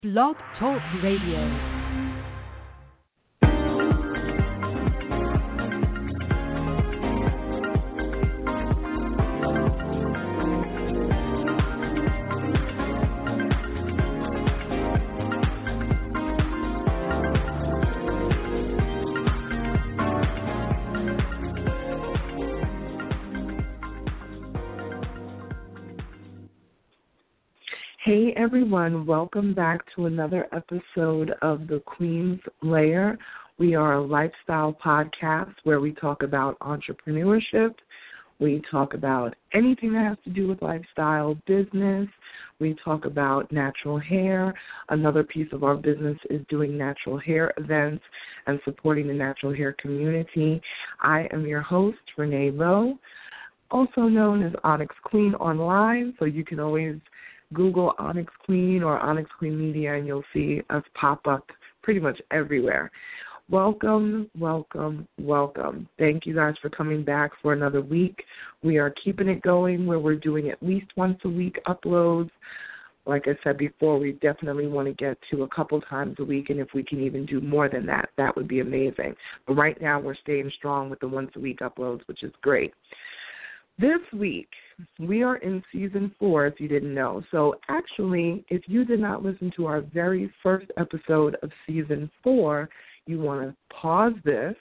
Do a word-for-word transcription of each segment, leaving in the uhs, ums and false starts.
Blog Talk Radio. Hey everyone, welcome back to another episode of The Queen's Lair. We are a lifestyle podcast where we talk about entrepreneurship. We talk about anything that has to do with lifestyle, business. We talk about natural hair. Another piece of our business is doing natural hair events and supporting the natural hair community. I am your host, Renee Lowe, also known as Onyx Queen online, so you can always Google Onyx Queen or Onyx Queen Media, and you'll see us pop up pretty much everywhere. Welcome, welcome, welcome. Thank you guys for coming back for another week. We are keeping it going where we're doing at least once a week uploads. Like I said before, we definitely want to get to a couple times a week, and if we can even do more than that, that would be amazing. But right now we're staying strong with the once a week uploads, which is great. This week, we are in season four, if you didn't know. So actually, if you did not listen to our very first episode of season four, you want to pause this,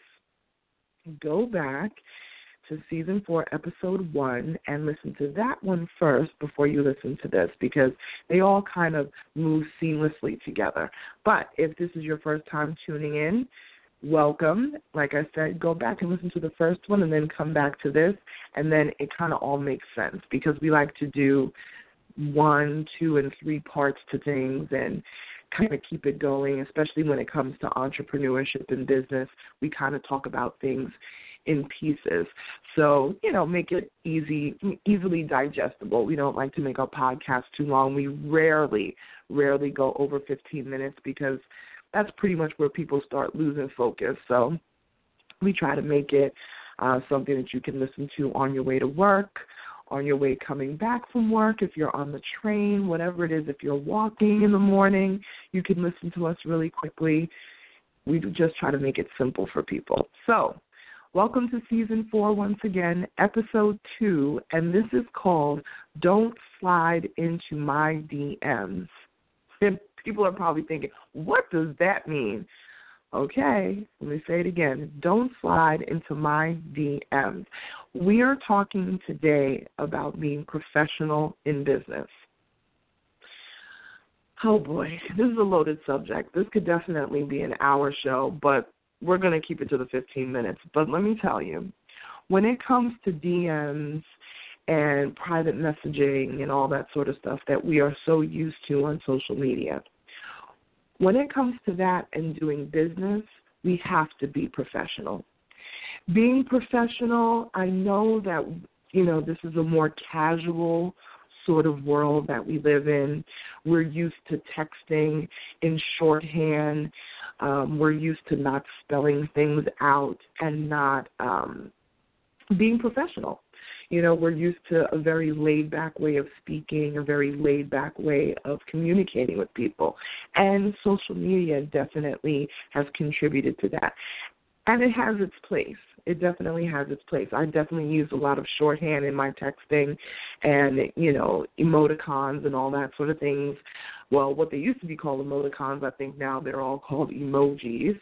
go back to season four, episode one, and listen to that one first before you listen to this, because they all kind of move seamlessly together. But if this is your first time tuning in, welcome. Like I said, go back and listen to the first one and then come back to this, and then it kind of all makes sense because we like to do one, two, and three parts to things and kind of keep it going, especially when it comes to entrepreneurship and business. We kind of talk about things in pieces. So, you know, make it easy, easily digestible. We don't like to make our podcast too long. We rarely, rarely go over fifteen minutes because that's pretty much where people start losing focus. So we try to make it uh, something that you can listen to on your way to work, on your way coming back from work, if you're on the train, whatever it is. If you're walking in the morning, you can listen to us really quickly. We just try to make it simple for people. So welcome to season four once again, episode two, and this is called Don't Slide Into My D Ms. People are probably thinking, what does that mean? Okay, let me say it again. Don't slide into my D Ms. We are talking today about being professional in business. Oh, boy, this is a loaded subject. This could definitely be an hour show, but we're going to keep it to the fifteen minutes. But let me tell you, when it comes to D Ms and private messaging and all that sort of stuff that we are so used to on social media, when it comes to that and doing business, we have to be professional. Being professional, I know that, you know, this is a more casual sort of world that we live in. We're used to texting in shorthand. Um, we're used to not spelling things out and not um, being professional. You know, we're used to a very laid-back way of speaking, a very laid-back way of communicating with people. And social media definitely has contributed to that. And it has its place. It definitely has its place. I definitely use a lot of shorthand in my texting and, you know, emoticons and all that sort of things. Well, what they used to be called emoticons, I think now they're all called emojis.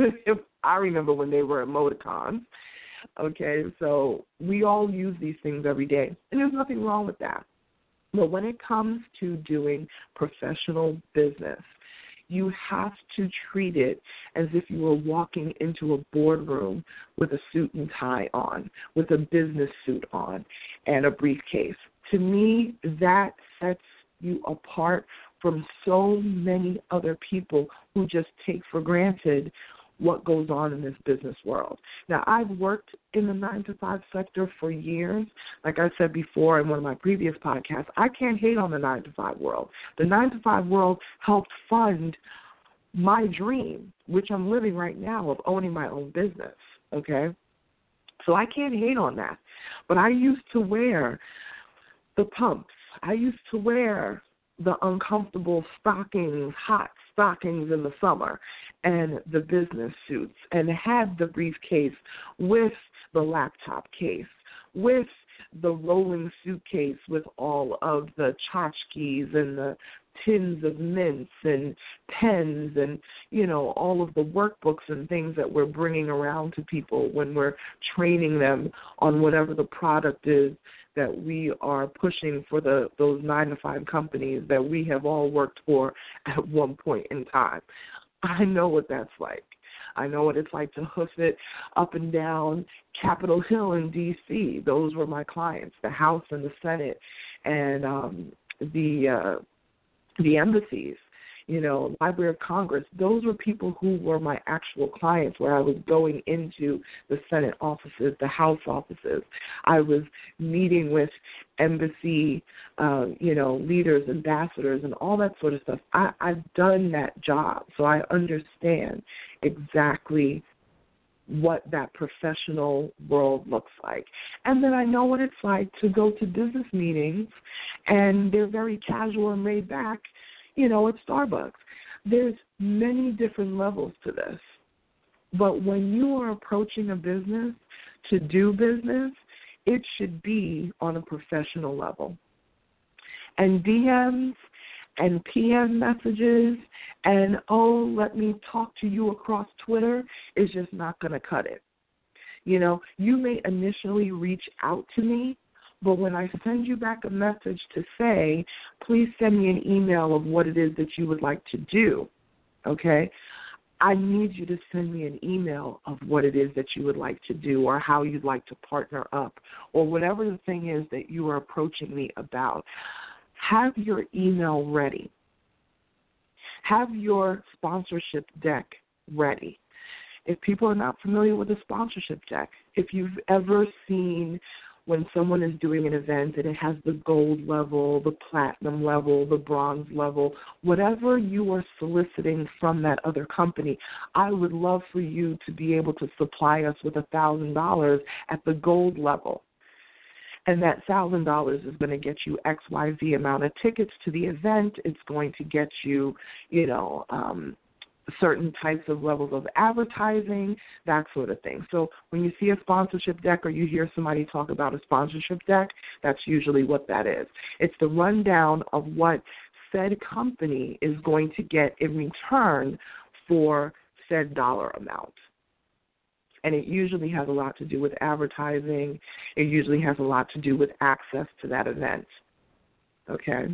I remember when they were emoticons. Okay, so we all use these things every day, and there's nothing wrong with that. But when it comes to doing professional business, you have to treat it as if you were walking into a boardroom with a suit and tie on, with a business suit on, and a briefcase. To me, that sets you apart from so many other people who just take for granted what goes on in this business world. Now, I've worked in the nine to five sector for years. Like I said before in one of my previous podcasts, I can't hate on the nine to five world. The nine to five world helped fund my dream, which I'm living right now, of owning my own business, okay? So I can't hate on that. But I used to wear the pumps. I used to wear the uncomfortable stockings, hot stockings in the summer, and the business suits, and had the briefcase with the laptop case, with the rolling suitcase with all of the tchotchkes and the tins of mints and pens and, you know, all of the workbooks and things that we're bringing around to people when we're training them on whatever the product is that we are pushing for the those nine to five companies that we have all worked for at one point in time. I know what that's like. I know what it's like to hoof it up and down Capitol Hill in D C Those were my clients, the House and the Senate and um, the uh, the embassies, you know, Library of Congress. Those were people who were my actual clients, where I was going into the Senate offices, the House offices. I was meeting with embassy, uh, you know, leaders, ambassadors, and all that sort of stuff. I, I've done that job, so I understand exactly what that professional world looks like. And then I know what it's like to go to business meetings, and they're very casual and laid back, you know, at Starbucks. There's many different levels to this. But when you are approaching a business to do business, it should be on a professional level. And D Ms and P M messages and, oh, let me talk to you across Twitter is just not going to cut it. You know, you may initially reach out to me, but when I send you back a message to say, please send me an email of what it is that you would like to do, okay, I need you to send me an email of what it is that you would like to do or how you'd like to partner up or whatever the thing is that you are approaching me about. Have your email ready. Have your sponsorship deck ready. If people are not familiar with a sponsorship deck, if you've ever seen when someone is doing an event and it has the gold level, the platinum level, the bronze level, whatever you are soliciting from that other company, I would love for you to be able to supply us with one thousand dollars at the gold level. And that one thousand dollars is going to get you X Y Z amount of tickets to the event. It's going to get you, you know, um, certain types of levels of advertising, that sort of thing. So when you see a sponsorship deck or you hear somebody talk about a sponsorship deck, that's usually what that is. It's the rundown of what said company is going to get in return for said dollar amount. And it usually has a lot to do with advertising. It usually has a lot to do with access to that event. Okay?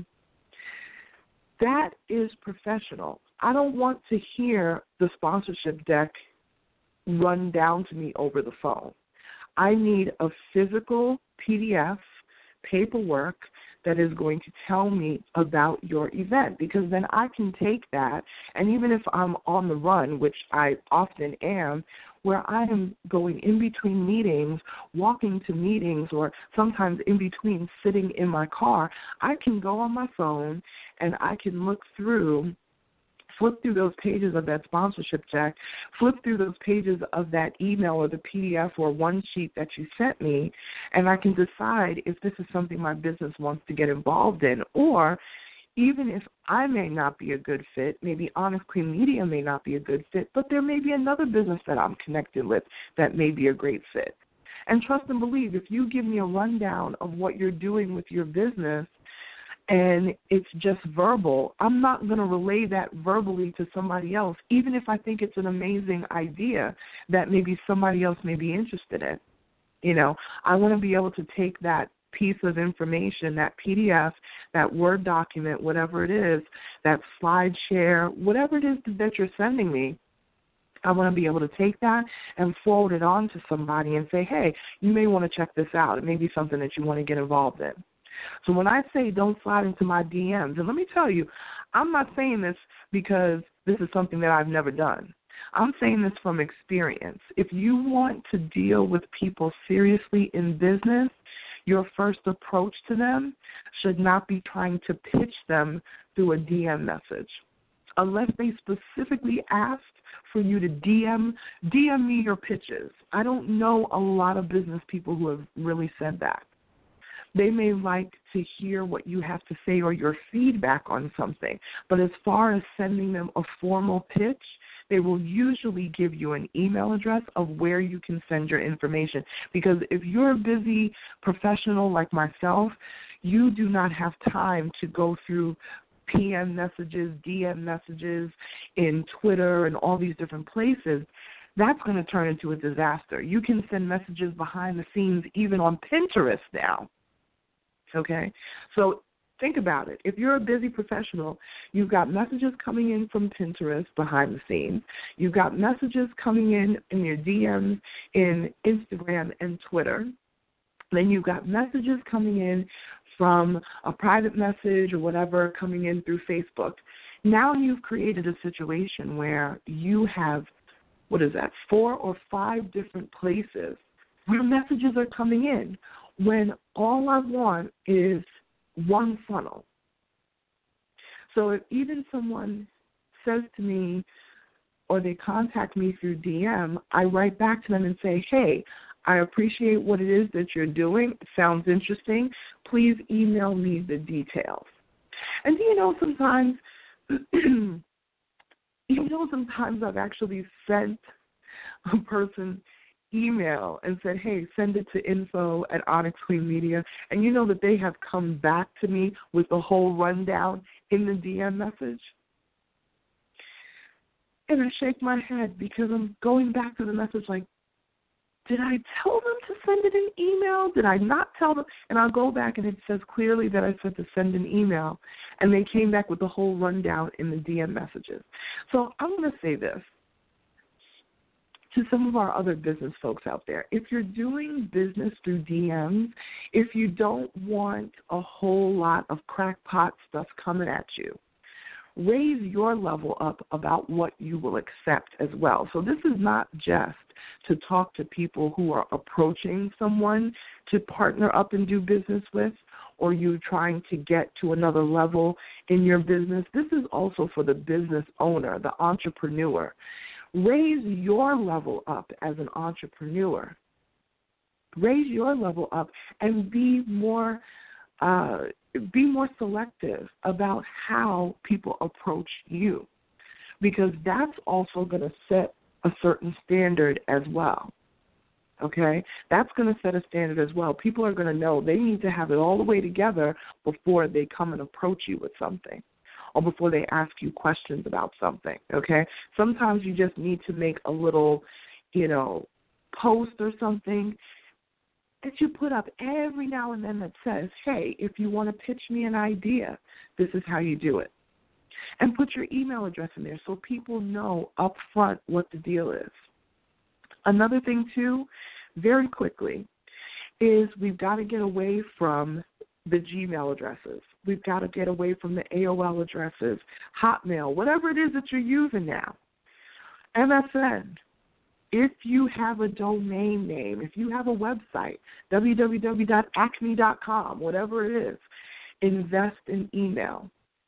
That is professional. I don't want to hear the sponsorship deck run down to me over the phone. I need a physical P D F, paperwork, that is going to tell me about your event, because then I can take that, and even if I'm on the run, which I often am, where I am going in between meetings, walking to meetings, or sometimes in between sitting in my car, I can go on my phone and I can look through flip through those pages of that sponsorship deck, flip through those pages of that email or the P D F or one sheet that you sent me, and I can decide if this is something my business wants to get involved in. Or even if I may not be a good fit, maybe Honest Queen Media may not be a good fit, but there may be another business that I'm connected with that may be a great fit. And trust and believe, if you give me a rundown of what you're doing with your business, and it's just verbal, I'm not going to relay that verbally to somebody else, even if I think it's an amazing idea that maybe somebody else may be interested in. You know, I want to be able to take that piece of information, that P D F, that Word document, whatever it is, that slide share, whatever it is that you're sending me, I want to be able to take that and forward it on to somebody and say, hey, you may want to check this out. It may be something that you want to get involved in. So when I say don't slide into my D Ms, and let me tell you, I'm not saying this because this is something that I've never done. I'm saying this from experience. If you want to deal with people seriously in business, your first approach to them should not be trying to pitch them through a D M message. Unless they specifically ask for you to D M, D M me your pitches. I don't know a lot of business people who have really said that. They may like to hear what you have to say or your feedback on something. But as far as sending them a formal pitch, they will usually give you an email address of where you can send your information. Because if you're a busy professional like myself, you do not have time to go through P M messages, D M messages in Twitter and all these different places. That's going to turn into a disaster. You can send messages behind the scenes even on Pinterest now. Okay? So think about it. If you're a busy professional, you've got messages coming in from Pinterest behind the scenes. You've got messages coming in in your D Ms in Instagram and Twitter. Then you've got messages coming in from a private message or whatever coming in through Facebook. Now you've created a situation where you have, what is that, four or five different places where messages are coming in when all I want is one funnel. So if even someone says to me or they contact me through D M, I write back to them and say, hey, I appreciate what it is that you're doing. It sounds interesting. Please email me the details. And do you know sometimes, you know sometimes I've actually sent a person email and said, hey, send it to info at Onyx Queen Media, and you know that they have come back to me with the whole rundown in the D M message? And I shake my head because I'm going back to the message like, did I tell them to send it an email? Did I not tell them? And I'll go back and it says clearly that I said to send an email, and they came back with the whole rundown in the D M messages. So I'm going to say this to some of our other business folks out there. If you're doing business through D Ms, if you don't want a whole lot of crackpot stuff coming at you, raise your level up about what you will accept as well. So this is not just to talk to people who are approaching someone to partner up and do business with, or you trying to get to another level in your business. This is also for the business owner, the entrepreneur. Raise your level up as an entrepreneur. Raise your level up and be more uh, be more selective about how people approach you, because that's also going to set a certain standard as well. Okay? That's going to set a standard as well. People are going to know they need to have it all the way together before they come and approach you with something, or before they ask you questions about something, okay? Sometimes you just need to make a little, you know, post or something that you put up every now and then that says, hey, if you want to pitch me an idea, this is how you do it. And put your email address in there so people know up front what the deal is. Another thing, too, very quickly, is we've got to get away from the Gmail addresses. We've got to get away from the A O L addresses, Hotmail, whatever it is that you're using now. M S N, if you have a domain name, if you have a website, w w w dot acme dot com, whatever it is, invest in email.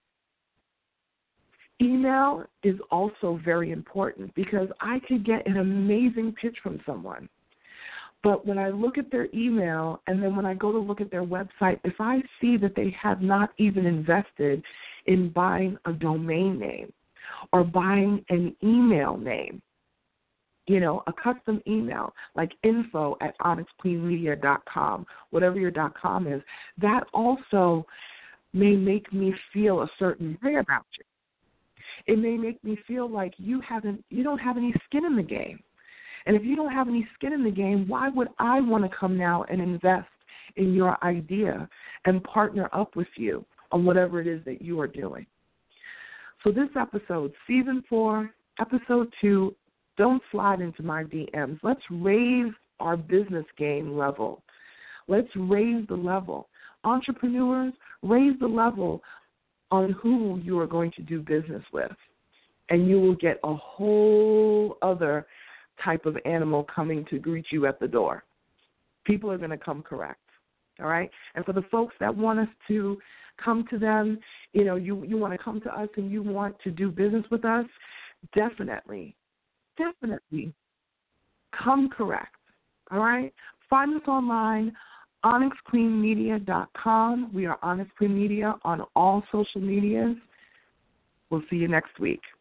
Email is also very important because I could get an amazing pitch from someone. But when I look at their email and then when I go to look at their website, if I see that they have not even invested in buying a domain name or buying an email name, you know, a custom email like info at onyx queen media dot com, whatever your .com is, that also may make me feel a certain way about you. It may make me feel like you haven't, you don't have any skin in the game. And if you don't have any skin in the game, why would I want to come now and invest in your idea and partner up with you on whatever it is that you are doing? So this episode, season four, episode two, don't slide into my D Ms. Let's raise our business game level. Let's raise the level. Entrepreneurs, raise the level on who you are going to do business with, and you will get a whole other type of animal coming to greet you at the door. People are going to come correct, all right? And for the folks that want us to come to them, you know, you, you want to come to us and you want to do business with us, definitely, definitely come correct, all right? Find us online, onyx queen media dot com. We are Onyx Queen Media on all social medias. We'll see you next week.